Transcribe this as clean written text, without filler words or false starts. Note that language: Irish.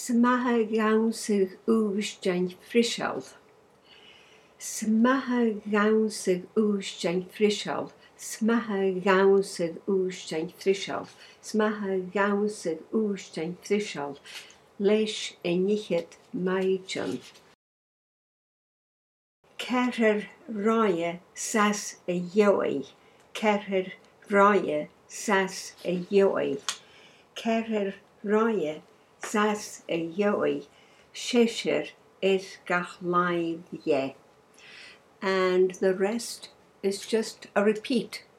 Smaha gawn sydd úsdein frisil. Smaha gawn sydd úsdein frisil. Smaha gawn sydd úsdein frisil. Smaha gawn sydd úsdein frisil. Leis enichyd maidjan. Cerir raya sas y ioi. Cerir raya sas y ioi. Cerir raya sas y ioi. Sheshir is gach live ye. And the rest is just a repeat.